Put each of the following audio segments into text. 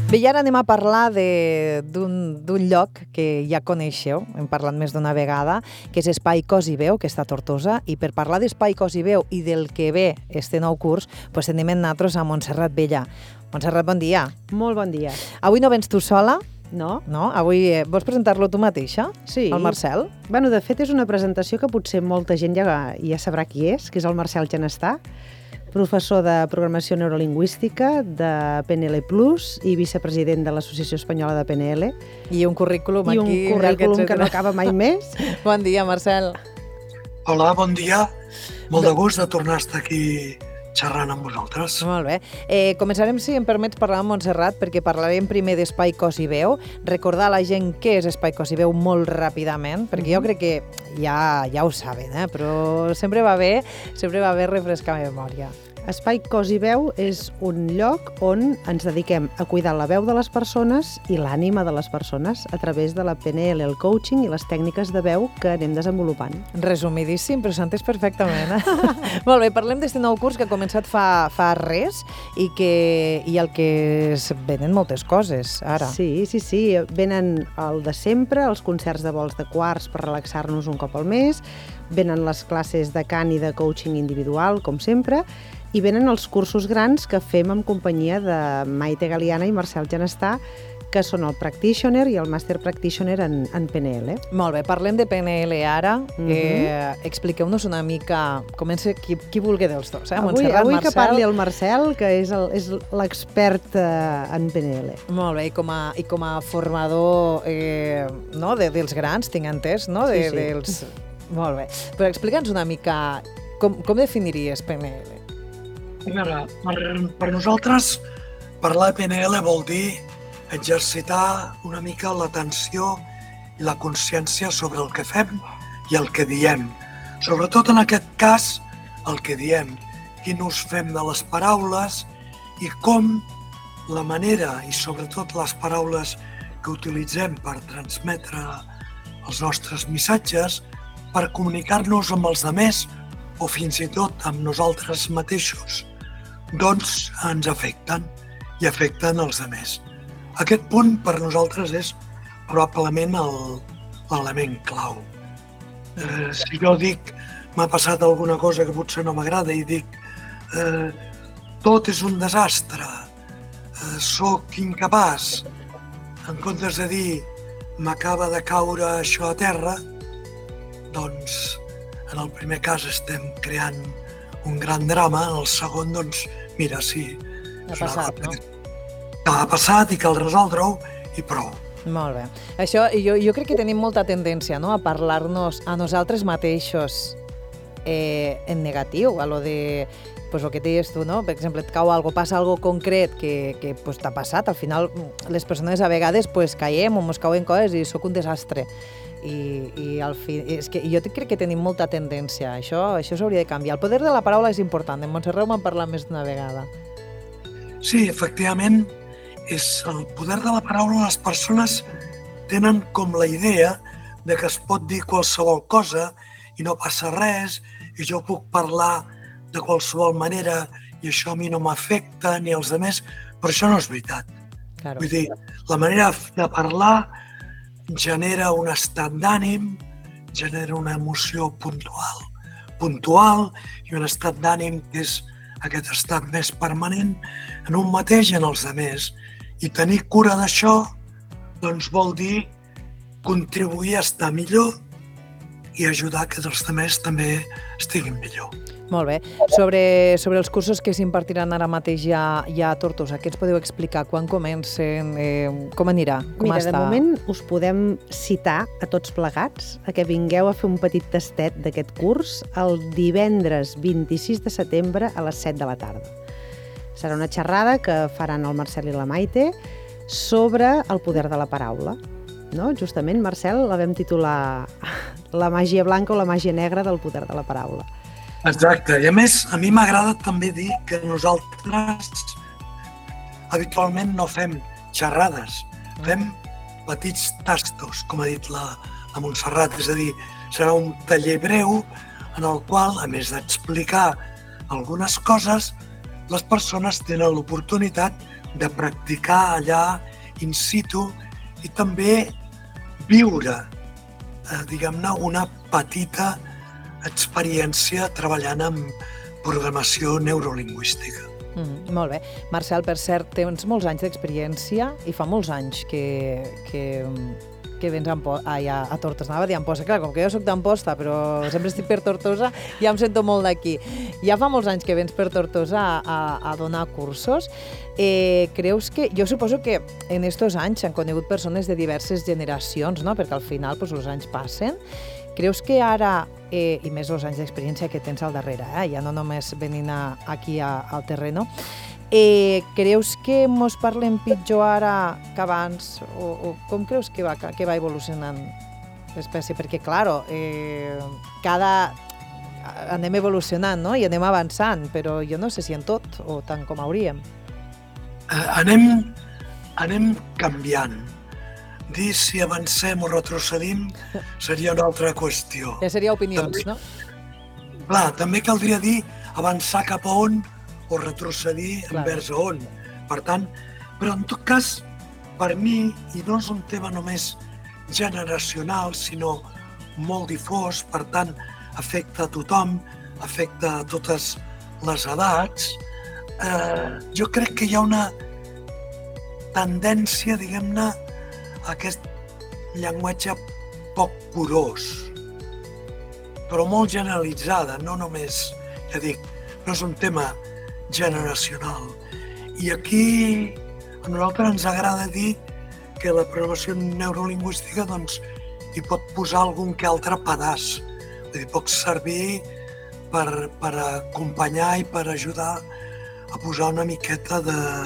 Bé, i ara anem a parlar d'un lloc que ja coneixeu, hem parlat més d'una vegada, que és Espai Cos i Veu, que està a Tortosa, i per parlar d'Espai Cos i Veu i del que ve este nou curs, doncs anem nosaltres a Montserrat Bella. Montserrat, bon dia. Molt bon dia. Avui no vens tu sola? No? No? Avui vols presentar-lo tu mateixa? Sí. El Marcel? Bueno, de fet, és una presentació que potser molta gent ja sabrà qui és, que és el Marcel Genestà, professor de Programació Neurolingüística de PNL Plus i vicepresident de l'Associació Espanyola de PNL. I un currículum aquí. I un currículum que no acaba mai més. Bon dia, Marcel. Hola, bon dia. Molt de gust de tornar a estar aquí xerrant amb vosaltres. Molt bé. Començarem, si em permets, parlar amb Montserrat, perquè parlarem primer d'Espai Cos i Veu. Recordar a la gent què és Espai Cos i Veu molt ràpidament, perquè jo crec que ja ho saben, però sempre va bé refrescar memòria. Espai Cos i Veu és un lloc on ens dediquem a cuidar la veu de les persones i l'ànima de les persones a través de la PNL, el coaching i les tècniques de veu que anem desenvolupant. Resumidíssim, però s'entès perfectament. Molt bé, parlem d'este nou curs que ha començat fa res i al que es venen moltes coses, ara. Sí. Venen el de sempre, els concerts de vols de quarts per relaxar-nos un cop al mes, venen les classes de cant i de coaching individual, com sempre, i venen els cursos grans que fem en companyia de Maite Galiana i Marcel Genestà, que són el Practitioner i el Master Practitioner en PNL. Molt bé, parlem de PNL ara. Expliqueu-nos una mica, comença qui vulgui dels dos. Montserrat, avui Marcel. Que parli el Marcel, que és l'expert en PNL. Molt bé, i com a formador dels grans, tinc entès, no? Sí. Molt bé. Però explica'ns una mica com definiries PNL. A veure, per nosaltres parlar de PNL vol dir exercitar una mica l'atenció i la consciència sobre el que fem i el que diem. Sobretot en aquest cas, el que diem, quin ús fem de les paraules i com la manera i sobretot les paraules que utilitzem per transmetre els nostres missatges, per comunicar-nos amb els altres o fins i tot amb nosaltres mateixos, doncs ens afecten i afecten els altres. Aquest punt per nosaltres és probablement l'element clau. Si jo dic, m'ha passat alguna cosa que potser no m'agrada i dic tot és un desastre, sóc incapaç, en comptes de dir m'acaba de caure això a terra, doncs en el primer cas estem creant un gran drama, en el segon, doncs, mira, sí. Ha passat, no? Ha passat i cal resoldre-ho i prou. Molt bé. Això, jo crec que tenim molta tendència, no?, a parlar-nos a nosaltres mateixos en negatiu, a lo de el que deies tu, no? Per exemple, et cau alguna cosa, passa alguna cosa concret que t'ha passat. Al final, les persones a vegades caiem o ens cauen coses i sóc un desastre. I al fi, és que jo crec que tenim molta tendència. Això s'hauria de canviar. El poder de la paraula és important. En Montserrat m'han parlat més d'una vegada. Sí, efectivament, és el poder de la paraula. Les persones tenen com la idea de que es pot dir qualsevol cosa i no passa res, i jo puc parlar de qualsevol manera i això a mi no m'afecta ni als altres, però això no és veritat. Claro. Vull dir, la manera de parlar genera un estat d'ànim, genera una emoció puntual i un estat d'ànim que és aquest estat més permanent en un mateix i en els altres. I tenir cura d'això doncs vol dir contribuir a estar millor i ajudar que els altres també estiguin millor. Molt bé. Sobre els cursos que s'impartiran ara mateix ja a Tortosa, què ens podeu explicar? Quan comencen? Com anirà? Mira, de moment us podem citar a tots plegats a que vingueu a fer un petit tastet d'aquest curs el divendres 26 de setembre a les 7 de la tarda. Serà una xerrada que faran el Marcel i la Maite sobre el poder de la paraula. No? Justament, Marcel, la vam titular La màgia blanca o la màgia negra del poder de la paraula. Exacte, i a més, a mi m'agrada també dir que nosaltres habitualment no fem xerrades, fem petits tastos, com ha dit la Montserrat, és a dir, serà un taller breu en el qual, a més d'explicar algunes coses, les persones tenen l'oportunitat de practicar allà in situ i també viure, diguem-ne, una petita experiència treballant amb programació neurolingüística. Molt bé. Marcel, per cert, tens molts anys d'experiència i fa molts anys que vens a Tortosa. Anava a dir Amposta. Clar, com que jo soc d'Amposta, però sempre estic per Tortosa, ja em sento molt d'aquí. Ja fa molts anys que vens per Tortosa a donar cursos. Creus que... Jo suposo que en estos anys s'han conegut persones de diverses generacions, no? Perquè al final els anys passen. Creus que ara, i més els anys d'experiència que tens al darrere, ja no només venint aquí al terreno, creus que mos parlem pitjor ara que abans? O com creus que va evolucionant l'espècie? Perquè, clar, anem evolucionant, no? I anem avançant, però jo no sé si en tot o tant com hauríem. Anem canviant. Dir si avancem o retrocedim seria una altra qüestió. Ja seria opinions, no? Clar, també caldria dir avançar cap a on o retrocedir envers a on. Per tant, però en tot cas, per mi, i no és un tema només generacional, sinó molt difós, per tant, afecta a tothom, afecta a totes les edats, jo crec que hi ha una tendència, diguem-ne, a aquest llenguatge poc curós, però molt generalitzada, no només, ja dic, no és un tema generacional. I aquí a nosaltres ens agrada dir que la programació neurolingüística doncs, hi pot posar algun que altre pedaç. Vull dir, pot servir per acompanyar i per ajudar a posar una miqueta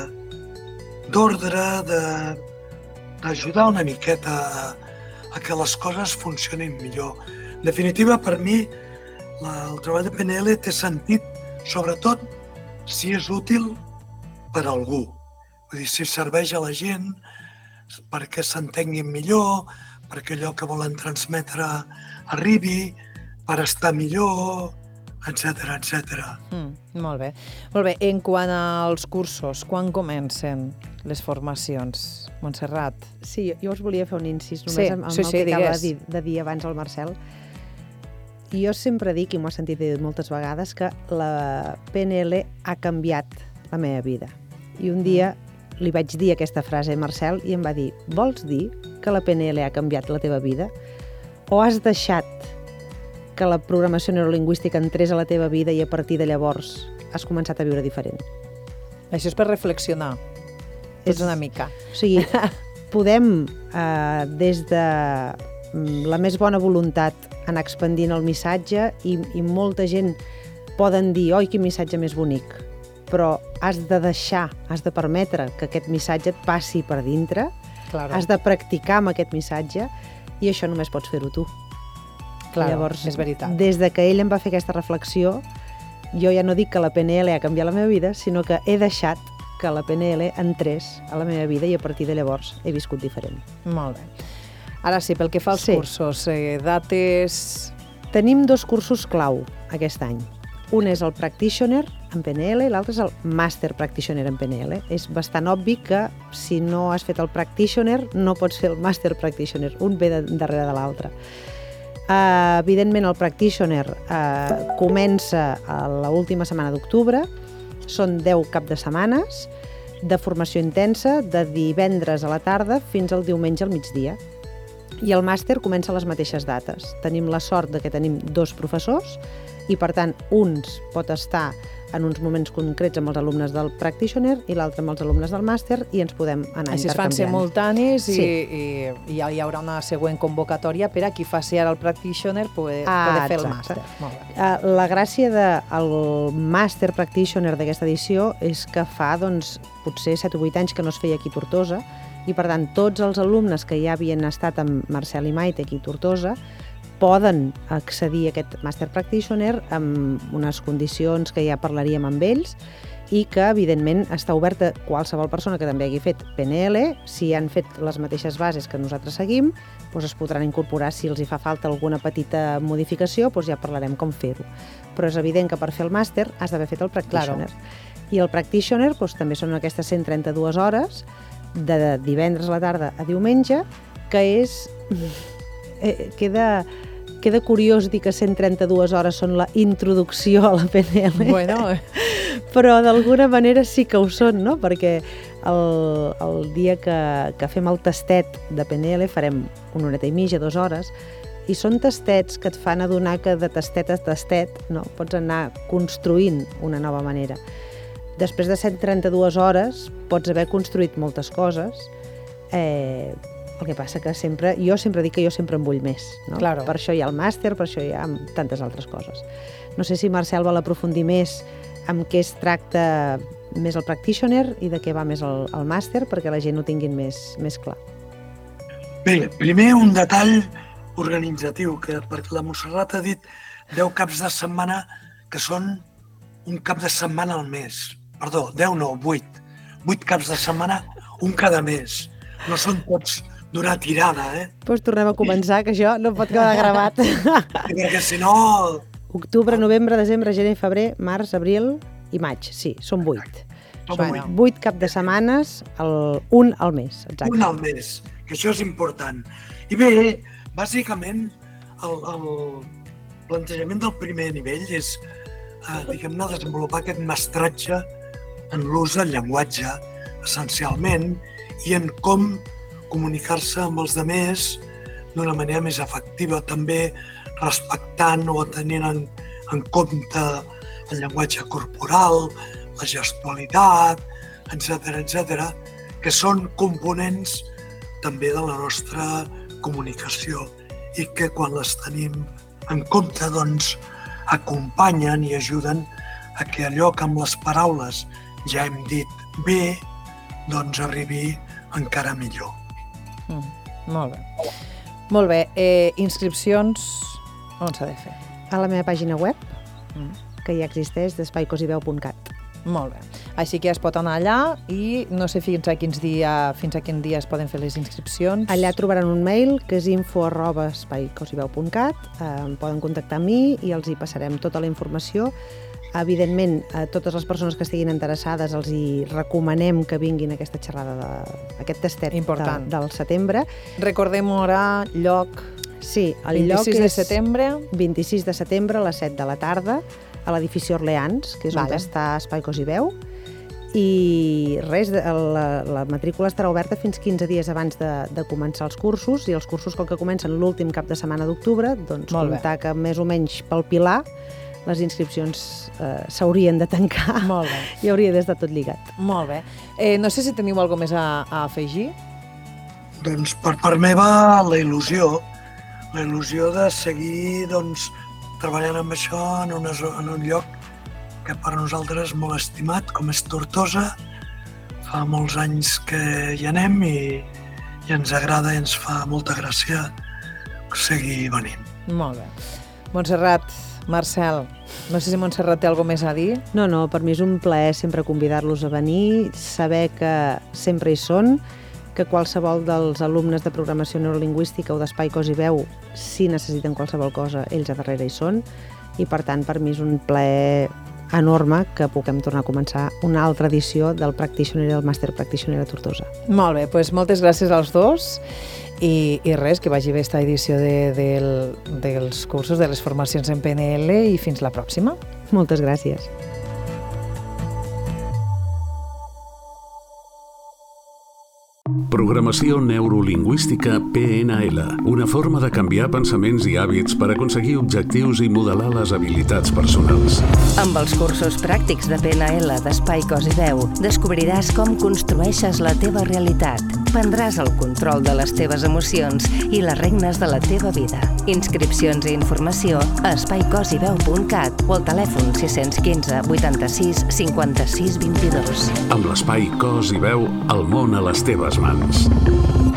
d'ordre, d'ajudar una miqueta a que les coses funcionin millor. En definitiva, per mi, el treball de PNL té sentit, sobretot, si és útil per a algú. Vull dir, si serveix a la gent perquè s'entenguin millor, perquè allò que volen transmetre arribi, per estar millor, etc. Molt bé. Molt bé. En quant als cursos, quan comencen les formacions? Montserrat? Sí, jo us volia fer un incís només amb el que acaba de dir abans el Marcel. I jo sempre dic, i m'ho he sentit dir moltes vegades, que la PNL ha canviat la meva vida. I un dia li vaig dir aquesta frase a Marcel i em va dir: vols dir que la PNL ha canviat la teva vida? O has deixat que la programació neurolingüística entrés a la teva vida i a partir de llavors has començat a viure diferent? Això és per reflexionar. És una mica. O sigui, podem, des de la més bona voluntat, anar expandint el missatge i molta gent poden dir «Oi, quin missatge més bonic!», però has de deixar, has de permetre que aquest missatge et passi per dintre, has de practicar amb aquest missatge i això només pots fer-ho tu. Llavors, és veritat. Des de que ell em va fer aquesta reflexió, jo ja no dic que la PNL ha canviat la meva vida, sinó que he deixat que la PNL entrés a la meva vida i a partir de llavors he viscut diferent. Molt bé. Ara sí, pel que fa als cursos, dates... Tenim 2 cursos clau aquest any. Un és el Practitioner en PNL i l'altre és el Master Practitioner en PNL. És bastant obvi que si no has fet el Practitioner no pots fer el Master Practitioner. Un ve darrere de l'altre. Evidentment, el Practitioner comença a l'última setmana d'octubre. Són 10 cap de setmanes de formació intensa, de divendres a la tarda fins al diumenge al migdia. I el màster comença a les mateixes dates. Tenim la sort de que tenim 2 professors i, per tant, uns pot estar en uns moments concrets amb els alumnes del Practitioner i l'altre amb els alumnes del màster i ens podem anar intercanviant. Així es fan simultanis i ja hi haurà una següent convocatòria per a qui faci ara el Practitioner poder fer el màster. La gràcia del Master Practitioner d'aquesta edició és que fa potser 7 o 8 anys que no es feia aquí a Tortosa i, per tant, tots els alumnes que ja havien estat amb Marcel i Maite aquí a Tortosa poden accedir a aquest Master Practitioner amb unes condicions que ja parlaríem amb ells i que, evidentment, està obert a qualsevol persona que també hagi fet PNL. Si han fet les mateixes bases que nosaltres seguim, es podran incorporar. Si els hi fa falta alguna petita modificació, ja parlarem com fer-ho. Però és evident que per fer el màster has d'haver fet el Practitioner. I el practitioner també són aquestes 132 hores de divendres a la tarda a diumenge, que és... Queda curiós dir que 132 hores són la introducció a la PNL. Bueno, Però d'alguna manera sí que ho són, no? Perquè el dia que fem el tastet de PNL farem una horeta i mitja, 2 hores, i són tastets que et fan adonar que de tastet a tastet, no? Pots anar construint una nova manera. Després de 132 hores pots haver construït moltes coses, el que passa que jo sempre dic que jo sempre en vull més, no? Claro. Per això hi ha el màster, per això hi ha tantes altres coses. No sé si Marcel vol aprofundir més en què es tracta més el practitioner i de què va més el màster, perquè la gent ho tinguin més clar. Bé, primer un detall organitzatiu, perquè la Montserrat ha dit 10 caps de setmana que són un cap de setmana al mes. Perdó, 10 no, 8. 8 caps de setmana, un cada mes. No són tots d'una tirada, Doncs tornem a començar, que això no pot quedar gravat. Perquè si no... Octubre, novembre, desembre, gener, febrer, març, abril i maig. Sí, són 8. Són 8 cap de setmanes, un al mes. Exacte. Un al mes, que això és important. I bé, bàsicament, el plantejament del primer nivell és, diguem-ne, desenvolupar aquest mestratge en l'ús del llenguatge, essencialment, i en com comunicar-se amb els altres d'una manera més efectiva, també respectant o tenint en compte el llenguatge corporal, la gestualitat, etc., que són components també de la nostra comunicació i que quan les tenim en compte, doncs, acompanyen i ajuden a que allò que amb les paraules ja hem dit bé, doncs arribi encara millor. Molt bé. Molt bé. Inscripcions, on s'ha de fer? A la meva pàgina web, que ja existeix, d'espaicosiveu.cat. Molt bé. Així que es pot anar allà i no sé fins a quin dia es poden fer les inscripcions. Allà trobaran un mail que és info@espaicosiveu.cat. Em poden contactar amb mi i els hi passarem tota la informació. Evidentment, a totes les persones que estiguin interessades els hi recomanem que vinguin a aquesta xerrada, aquest tastet del setembre. Recordem hora, lloc... Sí, el lloc és 26 de setembre. 26 de setembre a les 7 de la tarda a l'edifici Orleans, que és on està Espai Cos i Veu. I res, la matrícula estarà oberta fins 15 dies abans de començar els cursos, i els cursos, com que comencen l'últim cap de setmana d'octubre, doncs comptar que més o menys pel Pilar les inscripcions s'haurien de tancar. Molt bé. I hauria d'estar tot lligat. Molt bé. No sé si teniu alguna cosa més a afegir. Doncs per part meva la il·lusió de seguir treballant amb això en un lloc que per nosaltres és molt estimat, com és Tortosa. Fa molts anys que hi anem i ens agrada i ens fa molta gràcia seguir venint. Molt bé. Montserrat, Marcel, no sé si Montserrat té alguna més a dir. No, per mi és un plaer sempre convidar-los a venir, saber que sempre hi són, que qualsevol dels alumnes de programació neurolingüística o d'Espai Cos i Veu, si necessiten qualsevol cosa, ells a darrere hi són, i per tant per mi és un plaer enorme que puguem tornar a començar una altra edició del Practitioner i del Master Practitioner a Tortosa. Molt bé, doncs moltes gràcies als dos i res, que vagi bé esta edició dels cursos, de les formacions en PNL, i fins la pròxima. Moltes gràcies. Programació neurolingüística PNL, una forma de canviar pensaments i hàbits per aconseguir objectius i modelar les habilitats personals. Amb els cursos pràctics de PNL d'Espai Cos i Veu descobriràs com construeixes la teva realitat, prendràs el control de les teves emocions i les regnes de la teva vida. Inscripcions i informació a espaicosiveu.cat o al telèfon 615 86 56 22. Amb l'Espai Cos i Veu, el món a les teves mans.